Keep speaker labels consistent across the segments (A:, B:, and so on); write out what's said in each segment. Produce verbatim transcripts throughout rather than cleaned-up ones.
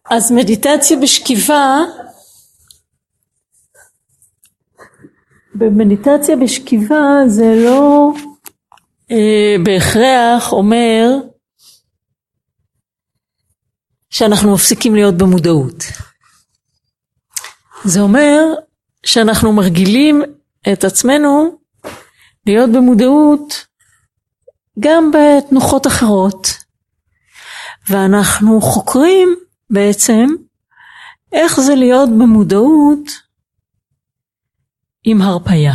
A: אז מדיטציה בשכיבה, במדיטציה בשכיבה זה לא אה, בהכרח אומר שאנחנו מפסיקים להיות במודעות. זה אומר שאנחנו מרגילים את עצמנו להיות במודעות גם בתנוחות אחרות. ואנחנו חוקרים בעצם איך זה להיות במודעות עם הרפיה.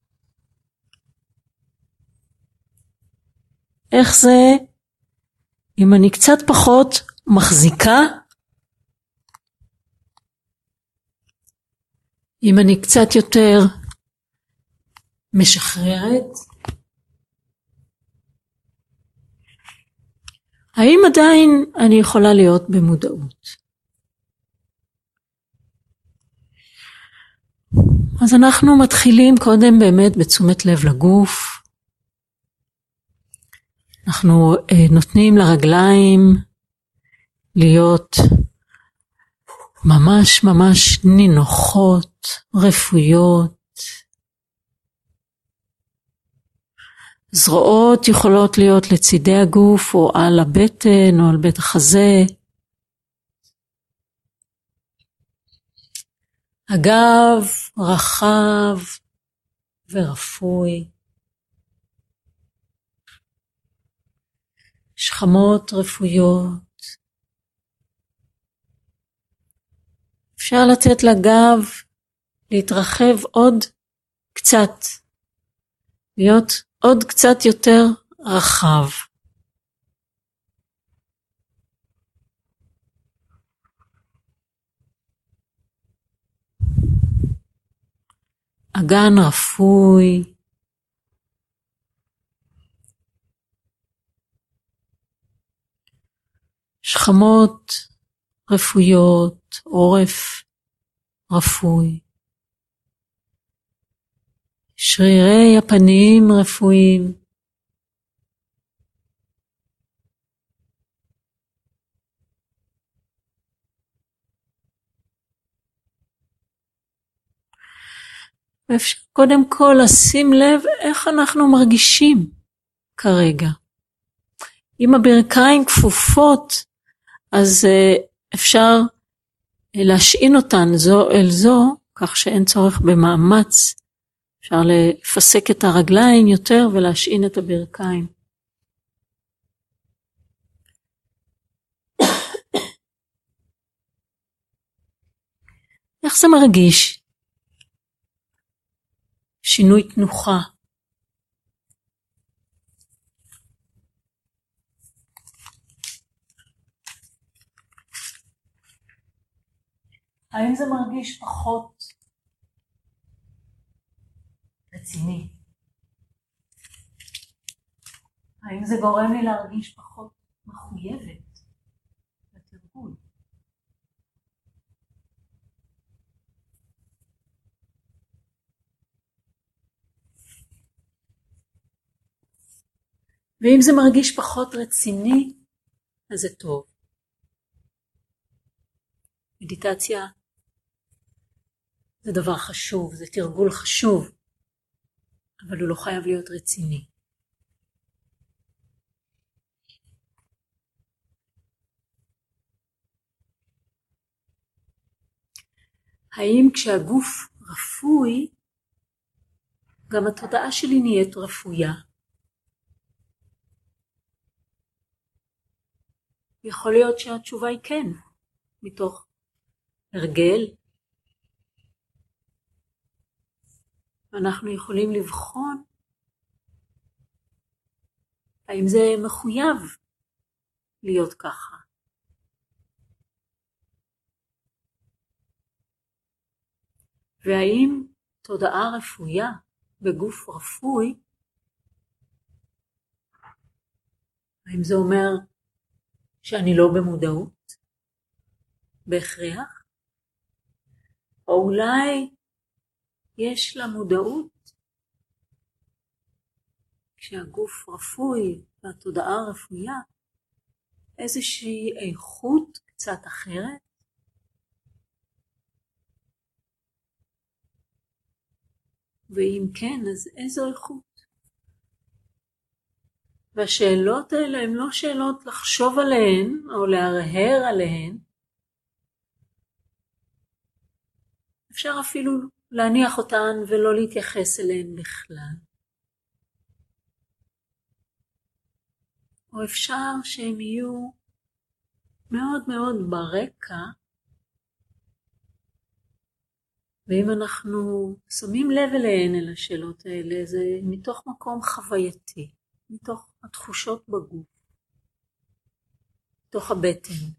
A: איך זה אם אני קצת פחות מחזיקה, אם אני קצת יותר משחררת, האם עדיין אני יכולה להיות במודעות? אז אנחנו מתחילים קודם באמת בתשומת לב לגוף. אנחנו אה, נותנים לרגליים להיות ממש ממש נינוחות, רפויות. זרועות יכולות להיות לצידי הגוף או על הבטן או על בית החזה. הגב רחב ורפוי. שכמות רפויות. אפשר לתת לגב להתרחב עוד קצת, להיות עוד קצת יותר רחב. אגן רפוי. שכמות רפויות, עורף רפוי. שרירי הפנים רפואיים. ואפשר קודם כל לשים לב איך אנחנו מרגישים כרגע. אם הברכיים כפופות, אז אפשר להשעין אותן זו אל זו, כך שאין צורך במאמץ. אפשר לפסק את הרגליים יותר ולהשעין את הברכיים. איך זה מרגיש? שינוי תנוחה. האם זה מרגיש פחות רציני? האם זה גורם לי להרגיש פחות מחויבת לתרגול? ואם זה מרגיש פחות רציני, אז זה טוב. מדיטציה זה דבר חשוב, זה תרגול חשוב, אבל הוא לא חייב להיות רציני. האם כשהגוף רפוי, גם התודעה שלי נהיית רפויה? יכול להיות שהתשובה היא כן, מתוך הרגל. אנחנו יכולים לבחון האם זה מחויב להיות ככה. והאם תודעה רפויה בגוף רפוי, האם זה אומר שאני לא במודעות בהכרח? או אולי יש לה מודעות כשהגוף רפוי והתודעה רפויה, איזושהי איכות קצת אחרת, ואם כן, אז איזו איכות? והשאלות האלה הן לא שאלות לחשוב עליהן או להרהר עליהן. אפשר אפילו להניח אותן ולא להתייחס אליהן בכלל. או אפשר שהן יהיו מאוד מאוד ברקע, ואם אנחנו שמים לב אליהן, אל השאלות האלה, זה מתוך מקום חווייתי, מתוך התחושות בגוף, מתוך הבטן.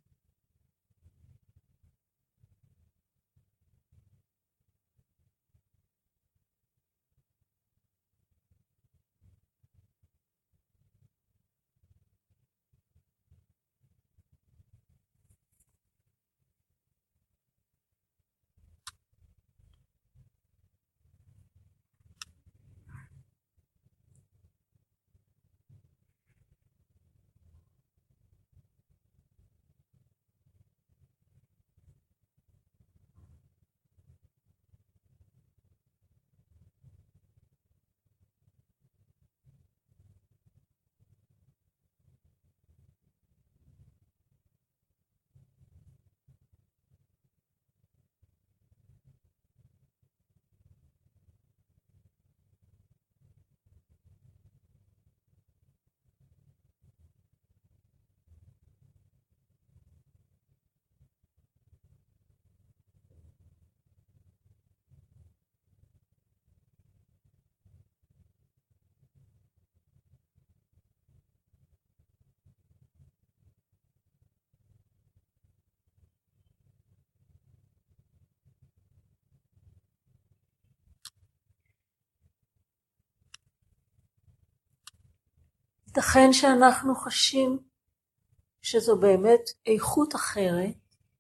A: ייתכן שאנחנו חשים שזו באמת איכות אחרת,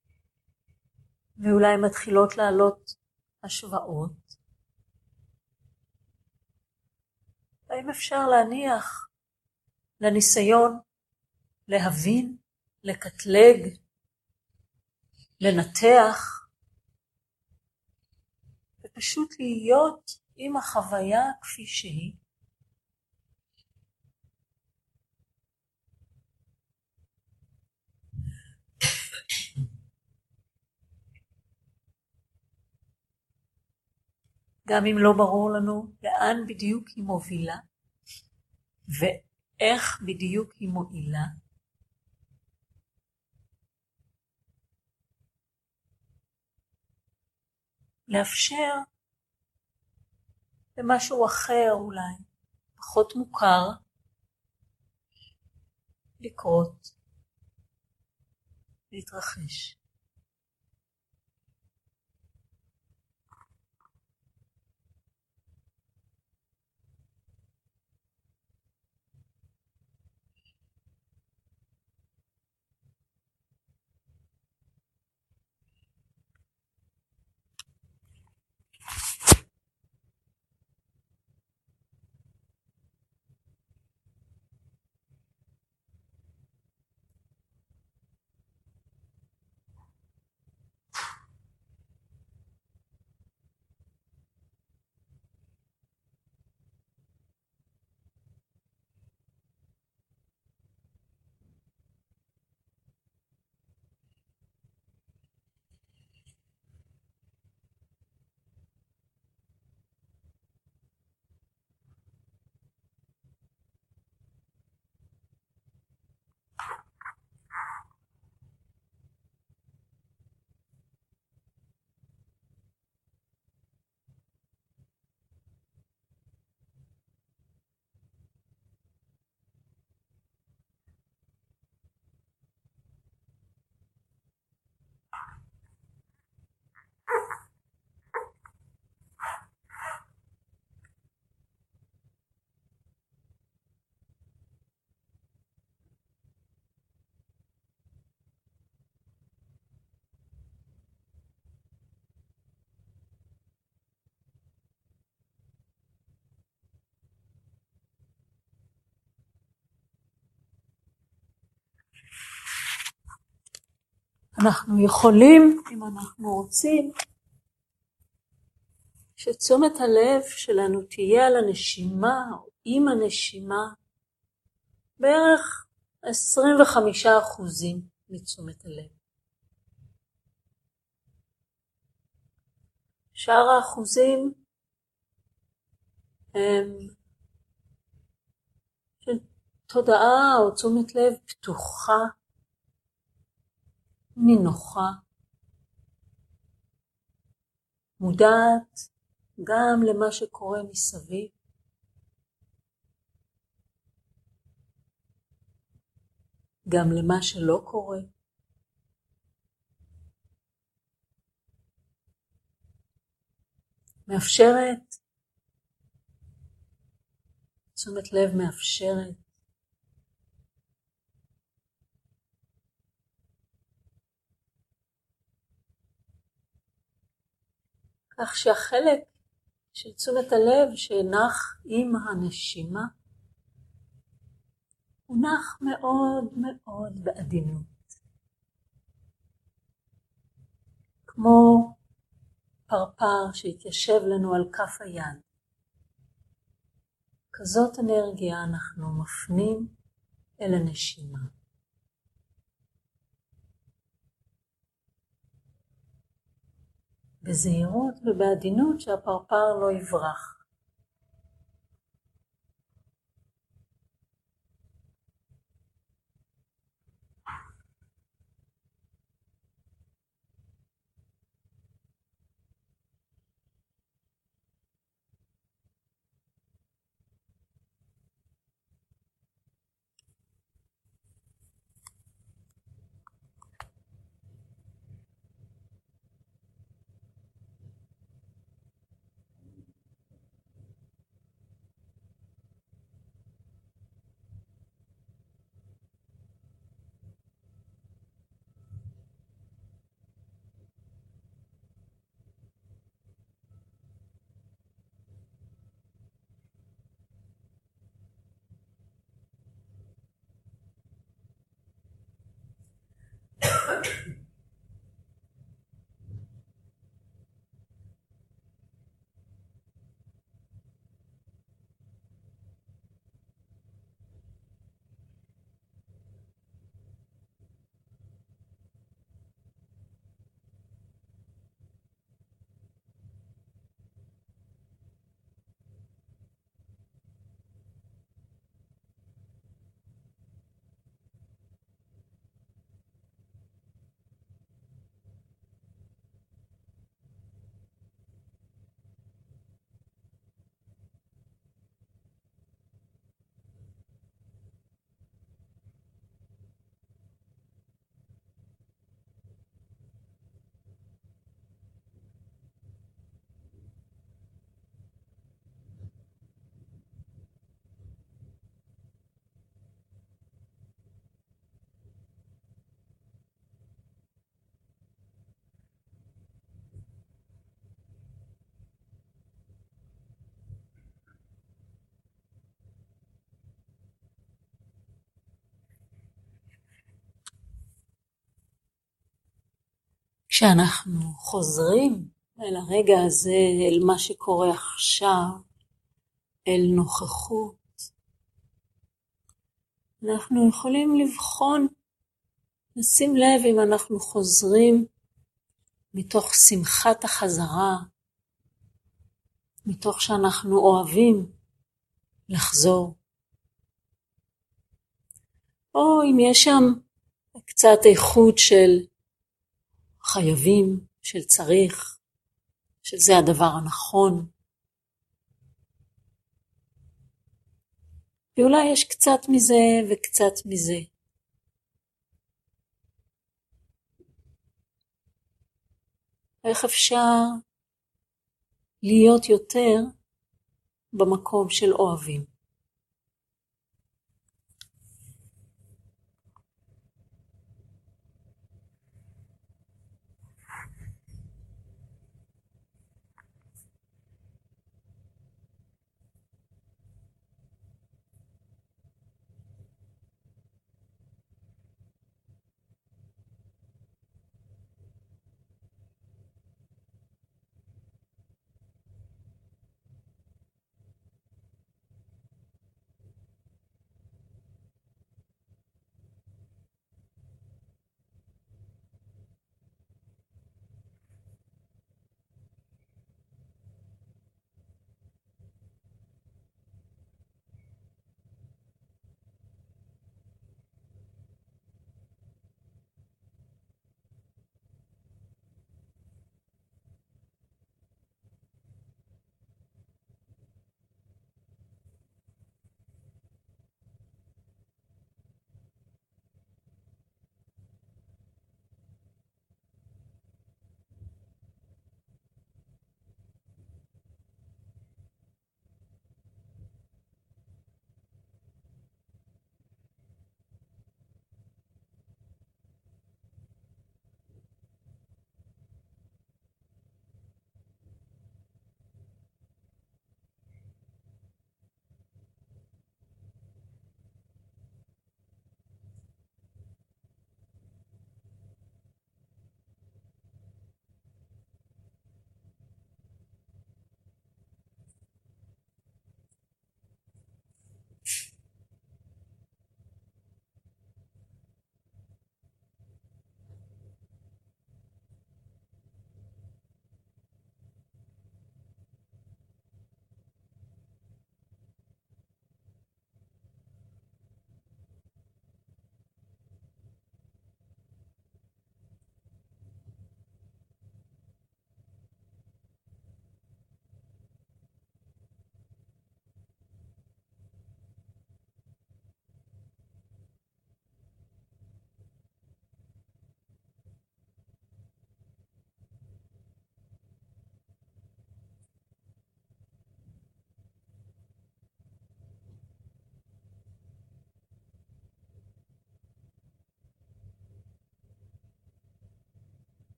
A: ואולי מתחילות לעלות השוואות. האם אפשר להניח לניסיון להבין, לקטלג, לנתח, ופשוט להיות עם החוויה כפי שהיא? גם אם לא ברור לנו לאן בדיוק היא מובילה, ואיך בדיוק היא מועילה. לאפשר למשהו אחר אולי, פחות מוכר, לקרות, להתרחש. אנחנו יכולים, אם אנחנו רוצים, שתשומת הלב שלנו תהיה על הנשימה או עם הנשימה בערך עשרים וחמישה אחוזים מתשומת הלב. שאר האחוזים הם של תודעה או תשומת לב פתוחה, נינוחה, מודעת גם למה שקורה מסביב. גם למה שלא קורה. מאפשרת, תשומת לב מאפשרת, כך שהחלק של תשומת הלב שנח עם הנשימה, הוא נח מאוד מאוד בעדינות. כמו פרפר שהתיישב לנו על כף היד. כזאת אנרגיה אנחנו מפנים אל הנשימה. בזהירות ובעדינות שהפרפר לא יברח. כשאנחנו חוזרים אל הרגע הזה, אל מה שקורה עכשיו, אל נוכחות, אנחנו יכולים לבחון, נשים לב אם אנחנו חוזרים מתוך שמחת החזרה, מתוך שאנחנו אוהבים לחזור. או אם יש שם קצת איכות של חייבים, של צריך, שזה הדבר הנכון. ואולי יש קצת מזה וקצת מזה. איך אפשר להיות יותר במקום של אוהבים?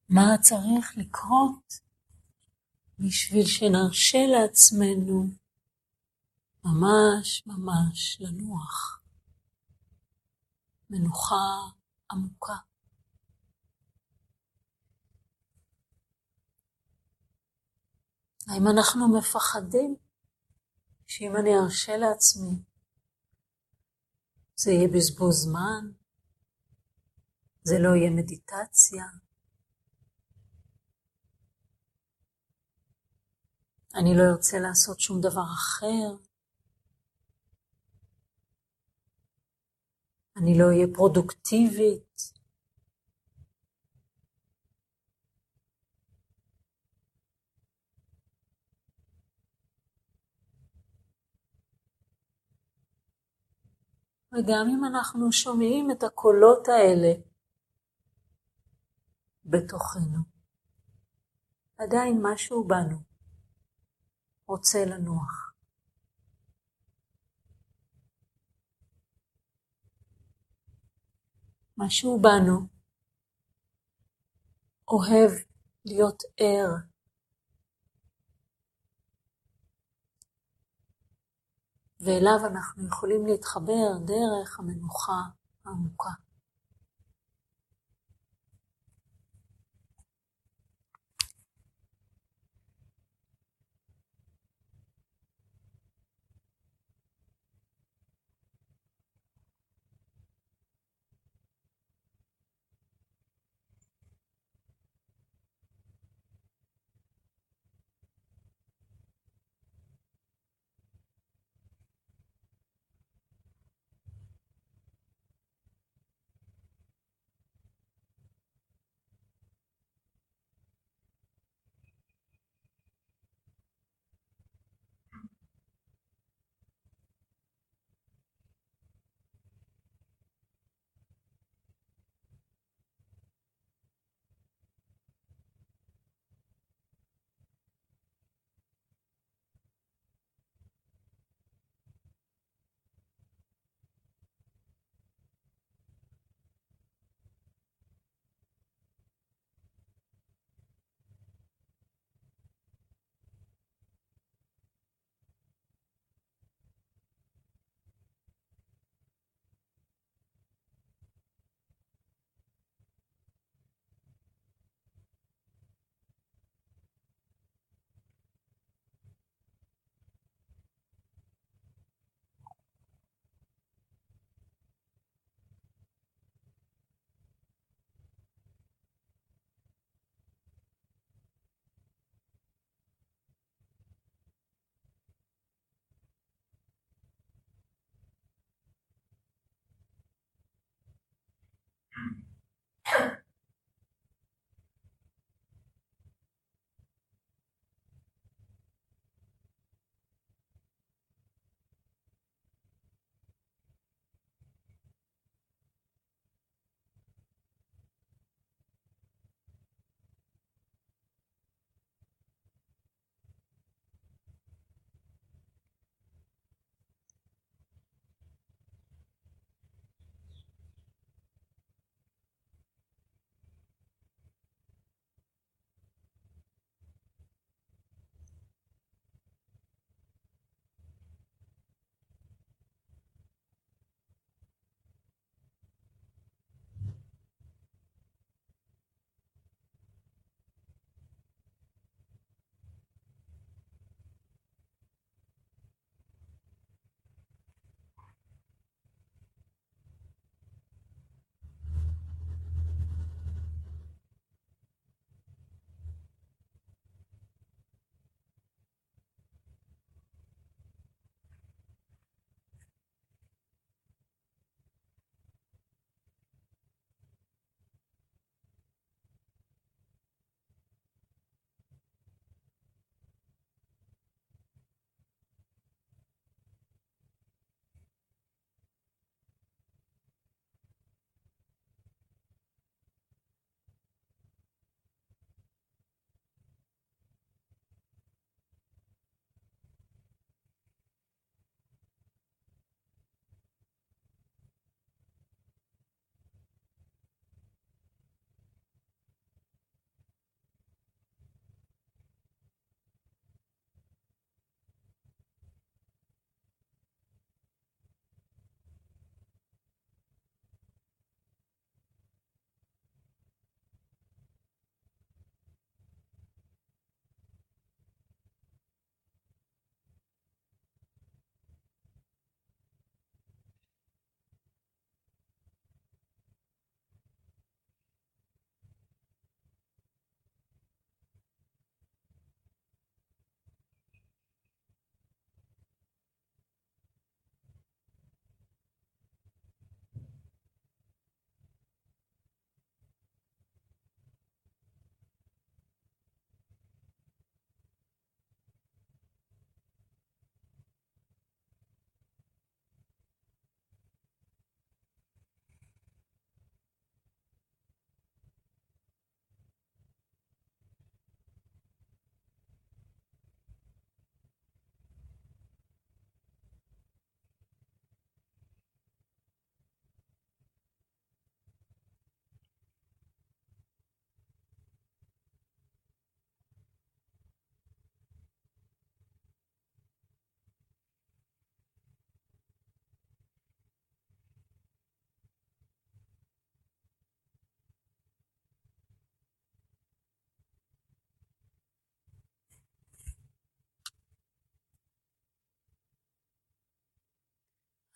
A: מה צריך לקרות בשביל שנרשה לעצמנו ממש ממש לנוח. מנוחה עמוקה. האם אנחנו מפחדים שאם אני ארשה לעצמי זה יהיה בזבוז זמן, זה לא יהיה מדיטציה, אני לא ארצה לעשות שום דבר אחר, אני לא אהיה פרודוקטיבית. וגם אם אנחנו שומעים את הקולות האלה בתוכנו, עדיין משהו בנו רוצה לנוח. משהו בנו אוהב להיות ער. ואליו אנחנו יכולים להתחבר דרך המנוחה העמוקה.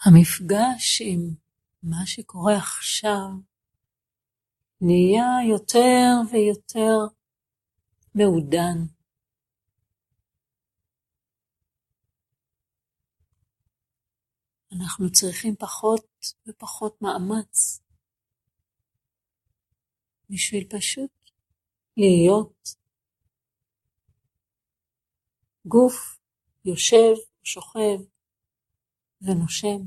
A: המפגש עם מה שקורה עכשיו נהיה יותר ויותר מעודן. אנחנו צריכים פחות ופחות מאמץ בשביל פשוט להיות גוף יושב, שוכב ונושם.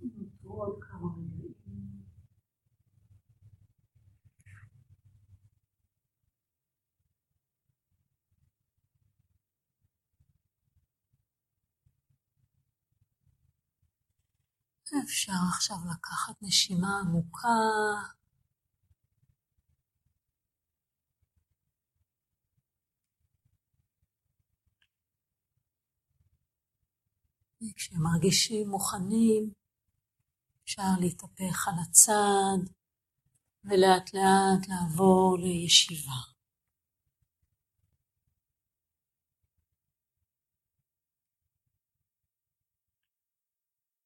A: עוד כמה רגעים. אפשר עכשיו לקחת נשימה עמוקה. וכשמרגישים מוכנים, אפשר להתהפך על הצד ולאט לאט לעבור לישיבה.